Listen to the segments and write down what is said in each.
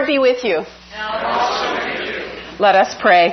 be with you. And also with you. Let us pray.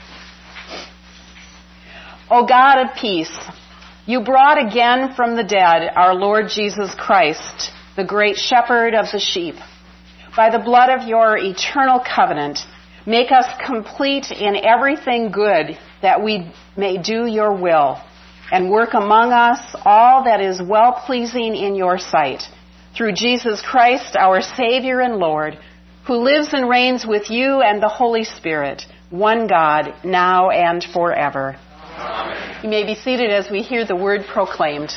O God of peace, you brought again from the dead our Lord Jesus Christ, the great shepherd of the sheep. By the blood of your eternal covenant, make us complete in everything good, that we may do your will and work among us all that is well-pleasing in your sight. Through Jesus Christ, our Savior and Lord, who lives and reigns with you and the Holy Spirit, one God, now and forever. Amen. You may be seated as we hear the word proclaimed.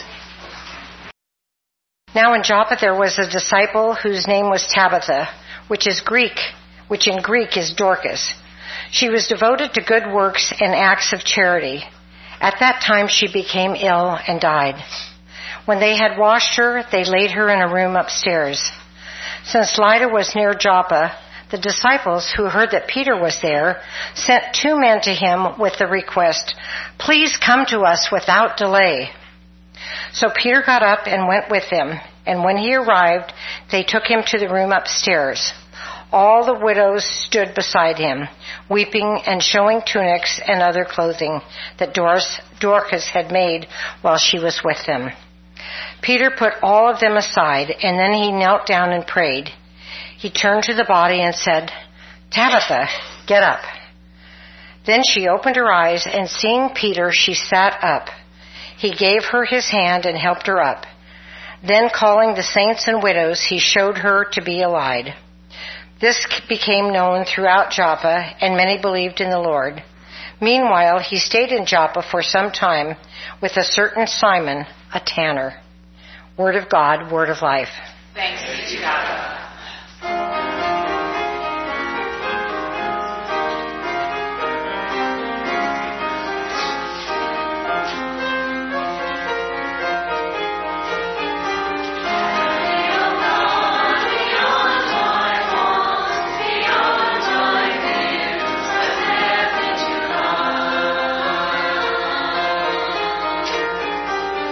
Now in Joppa there was a disciple whose name was Tabitha, which in Greek is Dorcas. She was devoted to good works and acts of charity. At that time she became ill and died. When they had washed her, they laid her in a room upstairs. Since Lydda was near Joppa, the disciples, who heard that Peter was there, sent 2 men to him with the request, "Please come to us without delay." So Peter got up and went with them, and when he arrived, they took him to the room upstairs. All the widows stood beside him, weeping and showing tunics and other clothing that Dorcas had made while she was with them. Peter put all of them aside, and then he knelt down and prayed. He turned to the body and said, "Tabitha, get up." Then she opened her eyes, and seeing Peter, she sat up. He gave her his hand and helped her up. Then calling the saints and widows, he showed her to be alive. This became known throughout Joppa, and many believed in the Lord. Meanwhile, he stayed in Joppa for some time with a certain Simon, a tanner. Word of God, word of life. Thanks be to God.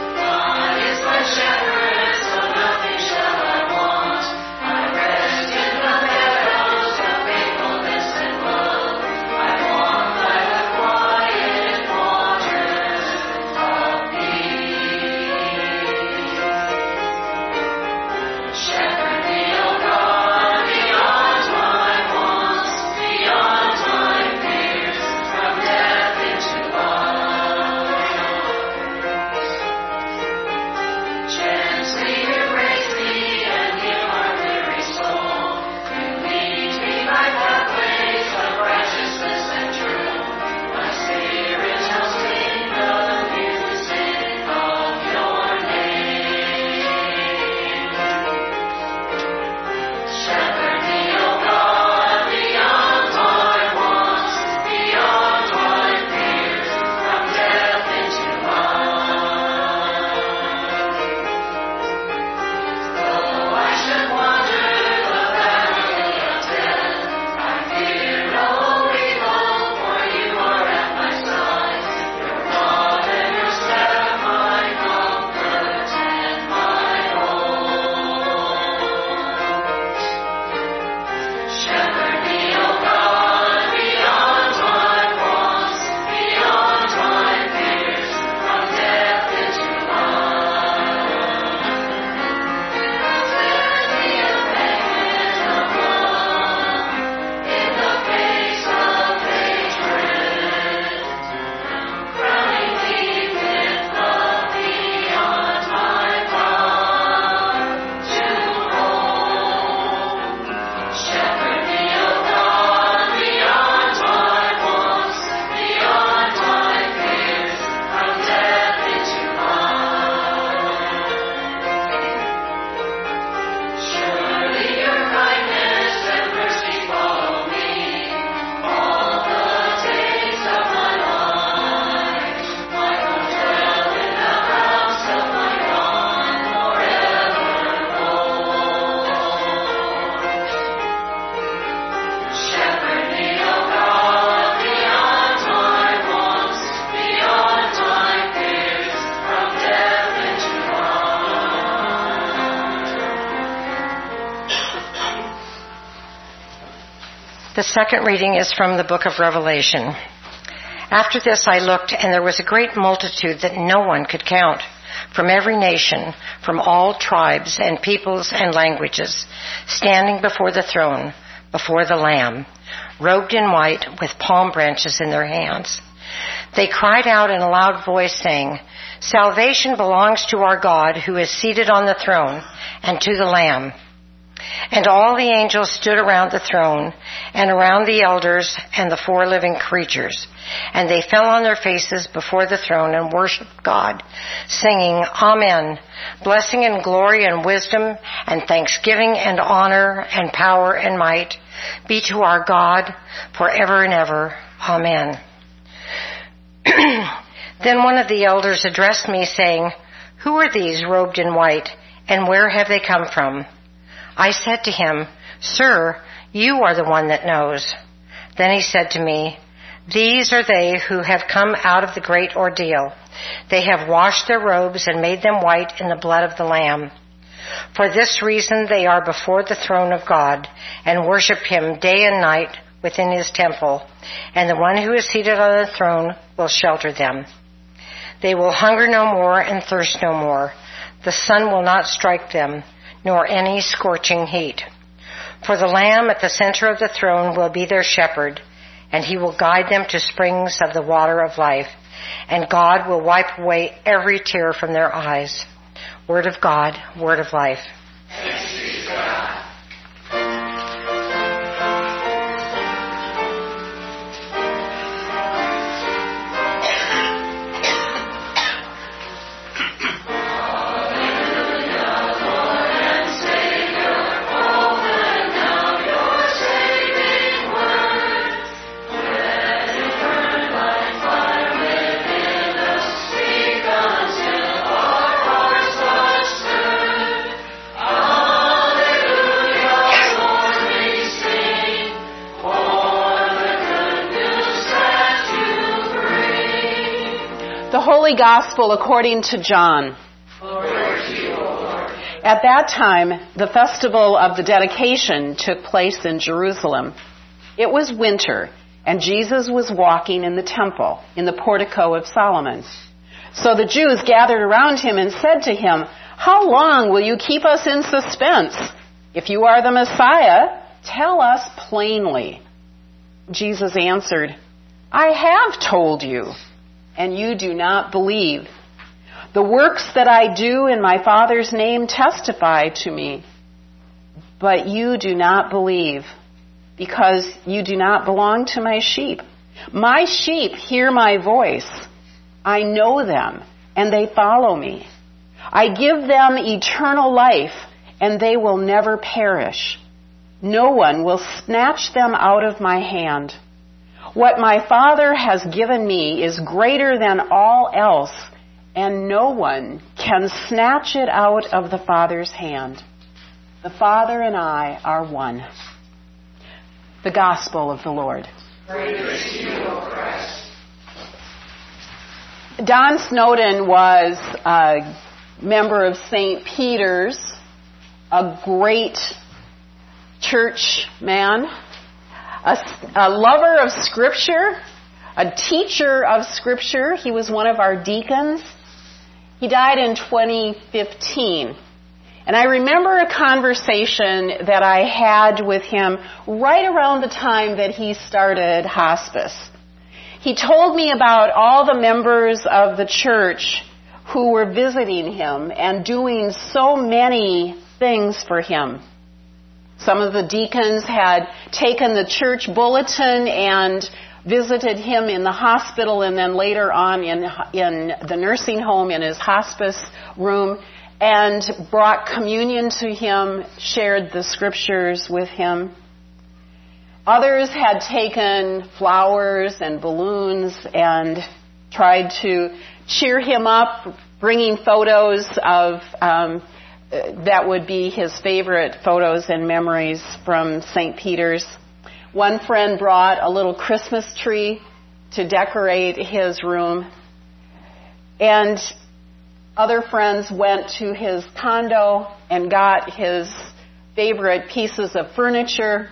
Shepherd, so nothing shall I want. I rest in The second reading is from the book of Revelation. After this I looked, and there was a great multitude that no one could count, from every nation, from all tribes and peoples and languages, standing before the throne, before the Lamb, robed in white with palm branches in their hands. They cried out in a loud voice, saying, "Salvation belongs to our God who is seated on the throne and to the Lamb." And all the angels stood around the throne and around the elders and the 4 living creatures. And they fell on their faces before the throne and worshiped God, singing, "Amen. Blessing and glory and wisdom and thanksgiving and honor and power and might be to our God forever and ever. Amen." Then one of the elders addressed me, saying, "Who are these robed in white, and where have they come from?" I said to him, "Sir, you are the one that knows." Then he said to me, "These are they who have come out of the great ordeal. They have washed their robes and made them white in the blood of the Lamb. For this reason they are before the throne of God and worship him day and night within his temple, and the one who is seated on the throne will shelter them. They will hunger no more and thirst no more. The sun will not strike them, nor any scorching heat. For the Lamb at the center of the throne will be their shepherd, and he will guide them to springs of the water of life, and God will wipe away every tear from their eyes." Word of God, word of life. Thanks be to God. The Holy Gospel according to John. Glory to you, O Lord. At that time, the festival of the dedication took place in Jerusalem. It was winter, and Jesus was walking in the temple, in the portico of Solomon. So the Jews gathered around him and said to him, "How long will you keep us in suspense? If you are the Messiah, tell us plainly." Jesus answered, "I have told you, and you do not believe. The works that I do in my Father's name testify to me, but you do not believe, because you do not belong to my sheep. My sheep hear my voice. I know them, and they follow me. I give them eternal life, and they will never perish. No one will snatch them out of my hand. What my Father has given me is greater than all else, and no one can snatch it out of the Father's hand. The Father and I are one." The Gospel of the Lord. Praise to you, O Christ. Don Snowden was a member of St. Peter's, a great church man, a lover of Scripture, a teacher of Scripture. He was one of our deacons. He died in 2015. And I remember a conversation that I had with him right around the time that he started hospice. He told me about all the members of the church who were visiting him and doing so many things for him. Some of the deacons had taken the church bulletin and visited him in the hospital, and then later on in the nursing home in his hospice room, and brought communion to him, shared the scriptures with him. Others had taken flowers and balloons and tried to cheer him up, bringing photos of that would be his favorite photos and memories from St. Peter's. One friend brought a little Christmas tree to decorate his room. And other friends went to his condo and got his favorite pieces of furniture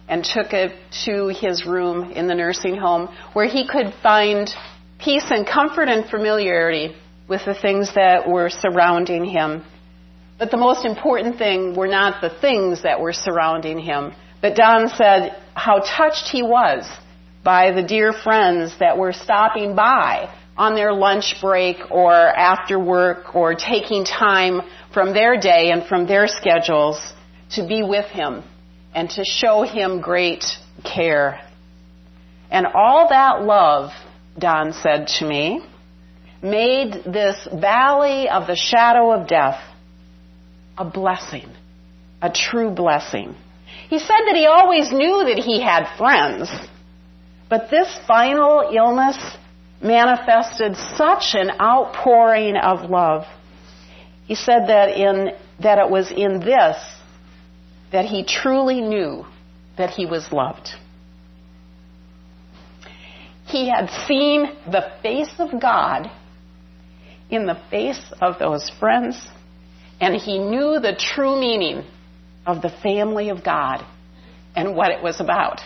and took it to his room in the nursing home where he could find peace and comfort and familiarity with the things that were surrounding him. But the most important thing were not the things that were surrounding him. But Don said how touched he was by the dear friends that were stopping by on their lunch break or after work or taking time from their day and from their schedules to be with him and to show him great care. And all that love, Don said to me, made this valley of the shadow of death a blessing, a true blessing. He said that he always knew that he had friends, but this final illness manifested such an outpouring of love. He said that it was in this that he truly knew that he was loved. He had seen the face of God in the face of those friends, and he knew the true meaning of the family of God and what it was about.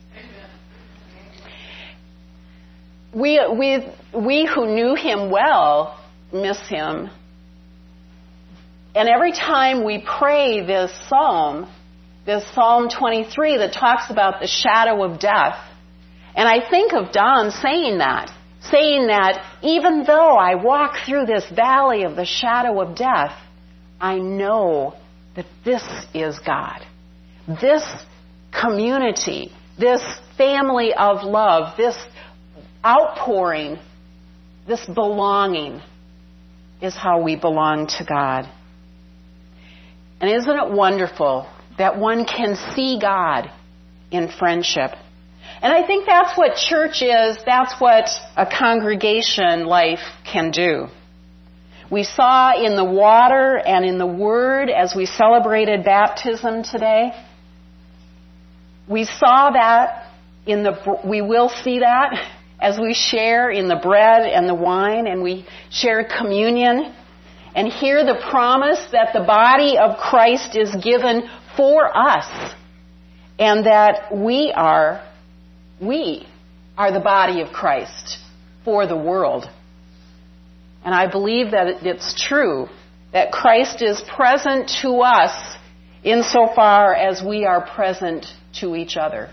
We who knew him well miss him. And every time we pray this Psalm 23 that talks about the shadow of death, and I think of Don saying that even though I walk through this valley of the shadow of death, I know that this is God. This community, this family of love, this outpouring, this belonging is how we belong to God. And isn't it wonderful that one can see God in friendship? And I think that's what church is. That's what a congregation life can do. We saw in the water and in the Word as we celebrated baptism today. We saw that we will see that as we share in the bread and the wine and we share communion and hear the promise that the body of Christ is given for us and that we are the body of Christ for the world. And I believe that it's true that Christ is present to us insofar as we are present to each other.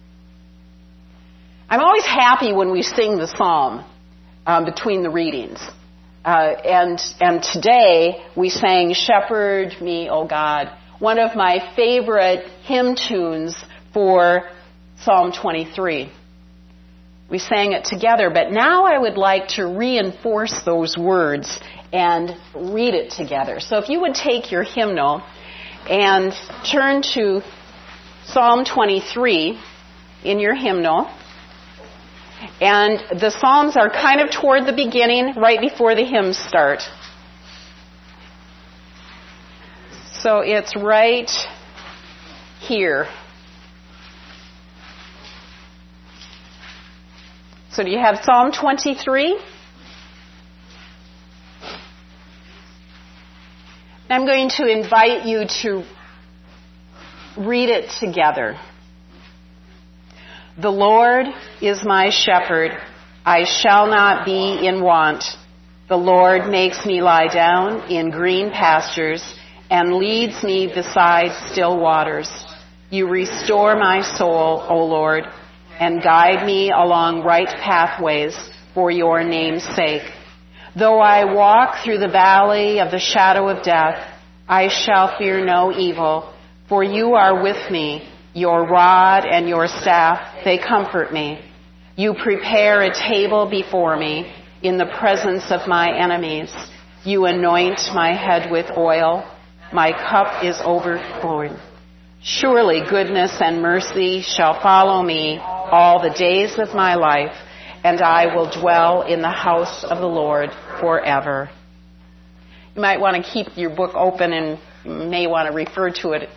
I'm always happy when we sing the psalm between the readings. And today we sang Shepherd Me, O God, one of my favorite hymn tunes for Psalm 23. We sang it together, but now I would like to reinforce those words and read it together. So if you would take your hymnal and turn to Psalm 23 in your hymnal. And the Psalms are kind of toward the beginning, right before the hymns start. So it's right here. So do you have Psalm 23? I'm going to invite you to read it together. The Lord is my shepherd. I shall not be in want. The Lord makes me lie down in green pastures and leads me beside still waters. You restore my soul, O Lord, and guide me along right pathways for your name's sake. Though I walk through the valley of the shadow of death, I shall fear no evil, for you are with me. Your rod and your staff, they comfort me. You prepare a table before me in the presence of my enemies. You anoint my head with oil. My cup is overflowing. Surely goodness and mercy shall follow me all the days of my life, and I will dwell in the house of the Lord forever. You might want to keep your book open and you may want to refer to it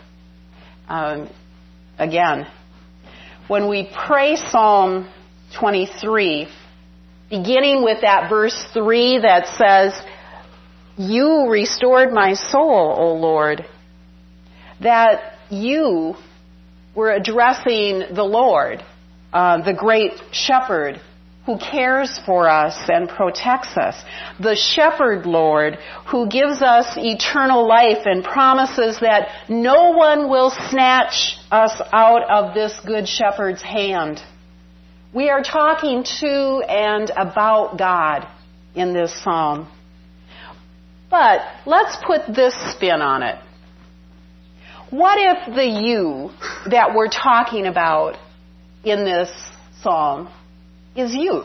again. When we pray Psalm 23, beginning with that verse 3 that says, you restored my soul, O Lord, that you We're addressing the Lord, the great shepherd who cares for us and protects us. The shepherd Lord who gives us eternal life and promises that no one will snatch us out of this good shepherd's hand. We are talking to and about God in this psalm. But let's put this spin on it. What if the you that we're talking about in this psalm is you?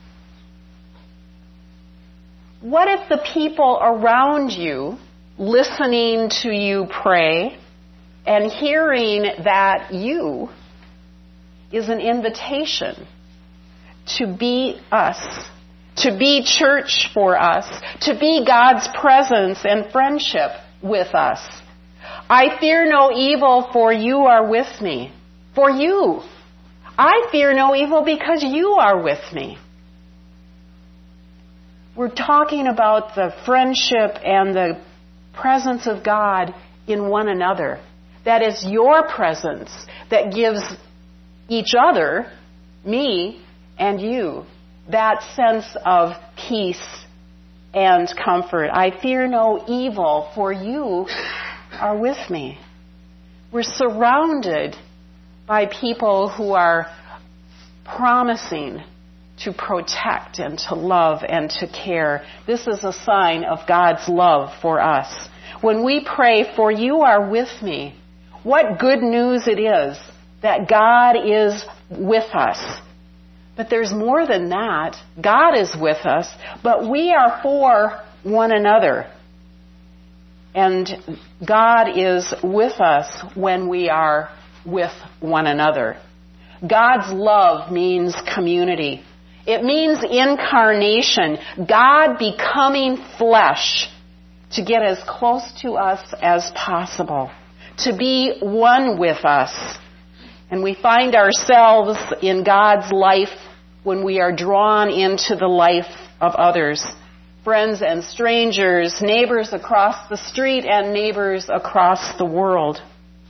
What if the people around you, listening to you pray and hearing that you is an invitation to be us, to be church for us, to be God's presence and friendship with us? I fear no evil, for you are with me. For you. I fear no evil because you are with me. We're talking about the friendship and the presence of God in one another. That is your presence that gives each other, me and you, that sense of peace and comfort. I fear no evil, for you are with me. We're surrounded by people who are promising to protect and to love and to care. This is a sign of God's love for us. When we pray, for you are with me, what good news it is that God is with us. But there's more than that. God is with us, but we are for one another. And God is with us when we are with one another. God's love means community. It means incarnation. God becoming flesh to get as close to us as possible. To be one with us. And we find ourselves in God's life when we are drawn into the life of others. Friends and strangers, neighbors across the street and neighbors across the world.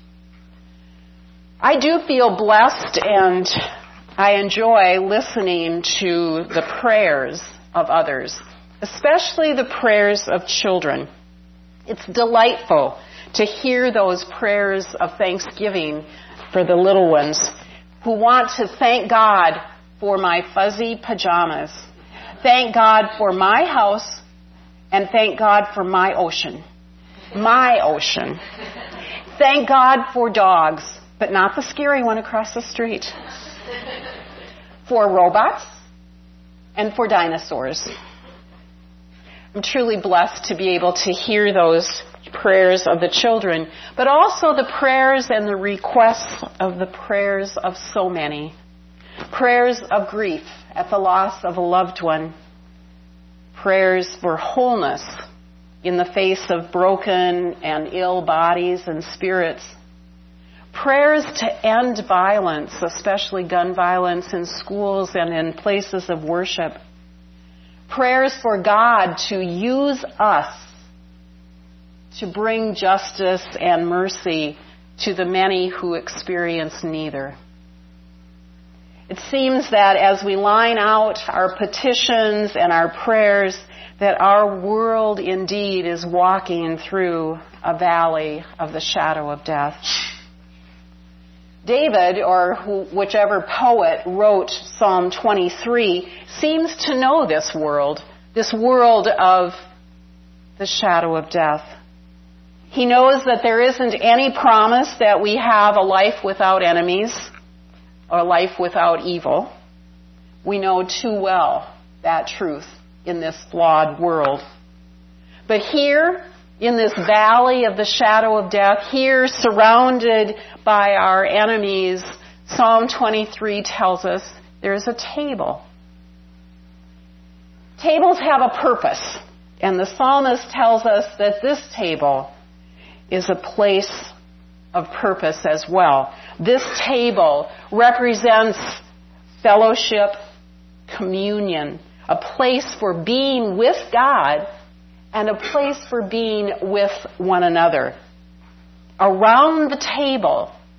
I do feel blessed and I enjoy listening to the prayers of others, especially the prayers of children. It's delightful to hear those prayers of thanksgiving for the little ones who want to thank God for my fuzzy pajamas. Thank God for my house, and thank God for my ocean. My ocean. Thank God for dogs, but not the scary one across the street. For robots, and for dinosaurs. I'm truly blessed to be able to hear those prayers of the children, but also the prayers and the requests of the prayers of so many. Prayers of grief at the loss of a loved one. Prayers for wholeness in the face of broken and ill bodies and spirits. Prayers to end violence, especially gun violence in schools and in places of worship. Prayers for God to use us to bring justice and mercy to the many who experience neither. It seems that as we line out our petitions and our prayers, that our world indeed is walking through a valley of the shadow of death. David, or whichever poet wrote Psalm 23, seems to know this world of the shadow of death. He knows that there isn't any promise that we have a life without enemies or a life without evil. We know too well that truth in this flawed world. But here, in this valley of the shadow of death, here surrounded by our enemies, Psalm 23 tells us there's a table. Tables have a purpose, and the psalmist tells us that this table is a place of purpose as well. This table represents fellowship, communion, a place for being with God and a place for being with one another. Around the table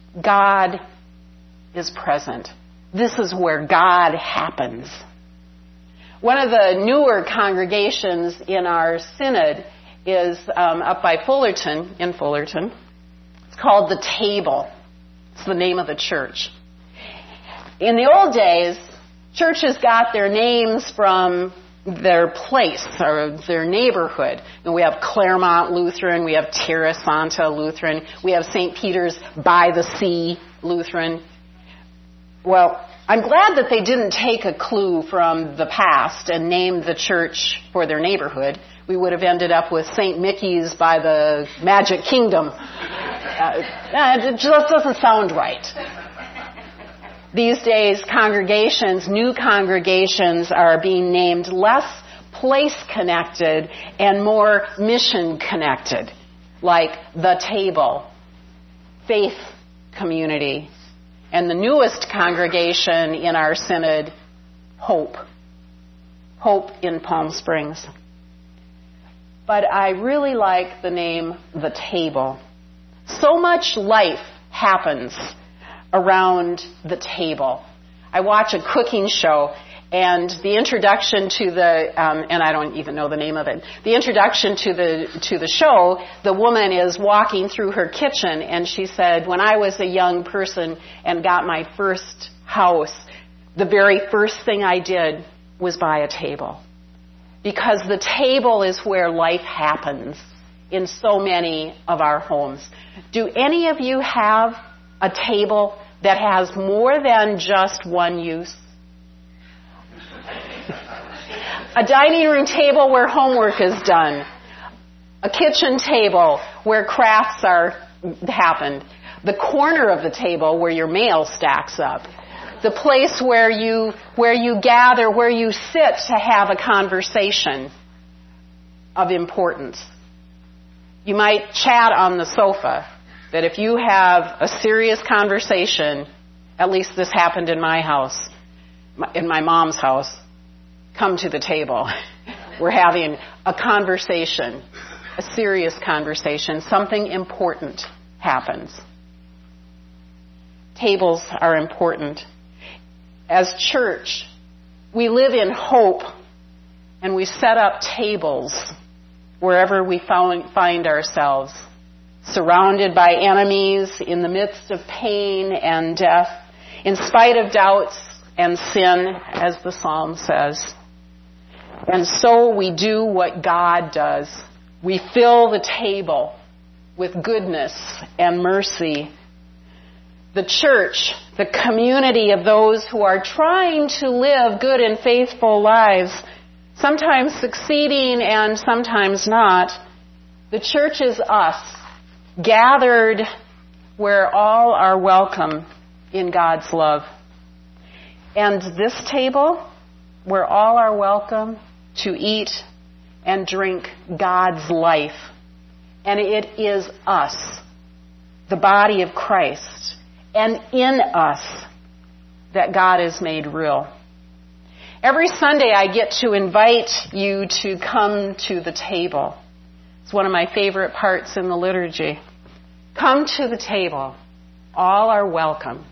God is present. This is where God happens. One of the newer congregations in our synod is up by Fullerton, in Fullerton. It's called The Table. It's the name of the church. In the old days, churches got their names from their place or their neighborhood. And we have Claremont Lutheran, we have Terra Santa Lutheran, we have St. Peter's by the Sea Lutheran. Well, I'm glad that they didn't take a clue from the past and name the church for their neighborhood. We would have ended up with St. Mickey's by the Magic Kingdom. It just doesn't sound right. These days, new congregations are being named less place-connected and more mission-connected, like The Table, Faith Community, and the newest congregation in our synod, Hope in Palm Springs. But I really like the name The Table. So much life happens around the table. I watch a cooking show, and the introduction to the and I don't even know the name of it. The introduction to the show, the woman is walking through her kitchen, and she said, "When I was a young person and got my first house, the very first thing I did was buy a table, because the table is where life happens in so many of our homes." Do any of you have a table that has more than just one use? A dining room table where homework is done. A kitchen table where crafts happened. The corner of the table where your mail stacks up. The place where you gather, where you sit to have a conversation of importance. You might chat on the sofa, that if you have a serious conversation, at least this happened in my house, in my mom's house, come to the table. We're having a conversation, a serious conversation. Something important happens. Tables are important. As church, we live in hope, and we set up tables wherever we find ourselves, surrounded by enemies, in the midst of pain and death, in spite of doubts and sin, as the psalm says. And so we do what God does. We fill the table with goodness and mercy. The church, the community of those who are trying to live good and faithful lives, sometimes succeeding and sometimes not. The church is us, gathered where all are welcome in God's love. And this table, where all are welcome to eat and drink God's life. And it is us, the body of Christ, and in us that God is made real. Every Sunday I get to invite you to come to the table. It's one of my favorite parts in the liturgy. Come to the table. All are welcome.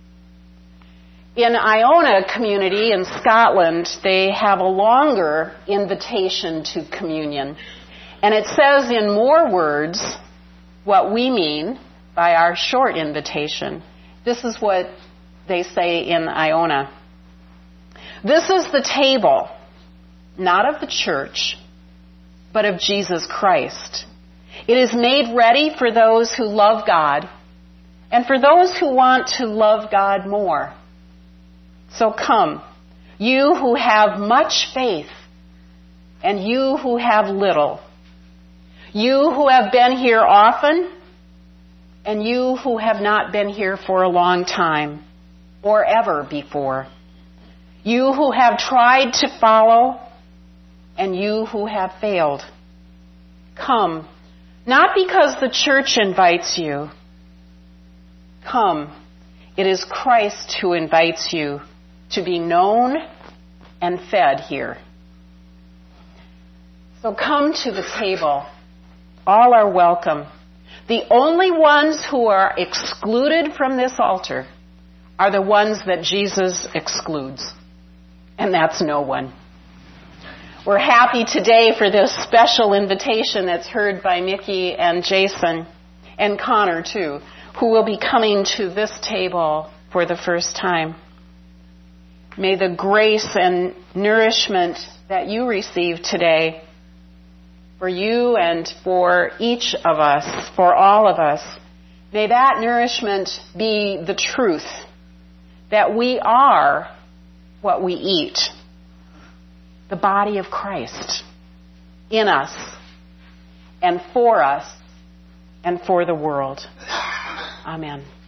In Iona community in Scotland, they have a longer invitation to communion. And it says in more words what we mean by our short invitation. This is what they say in Iona. This is the table, not of the church, but of Jesus Christ. It is made ready for those who love God and for those who want to love God more. So come, you who have much faith and you who have little, you who have been here often and you who have not been here for a long time or ever before, you who have tried to follow and you who have failed. Come, not because the church invites you. Come, it is Christ who invites you to be known and fed here. So come to the table. All are welcome. The only ones who are excluded from this altar are the ones that Jesus excludes. And that's no one. We're happy today for this special invitation that's heard by Mickey and Jason and Connor too, who will be coming to this table for the first time. May the grace and nourishment that you receive today for you and for each of us, for all of us, may that nourishment be the truth that we are what we eat, the body of Christ in us and for the world. Amen.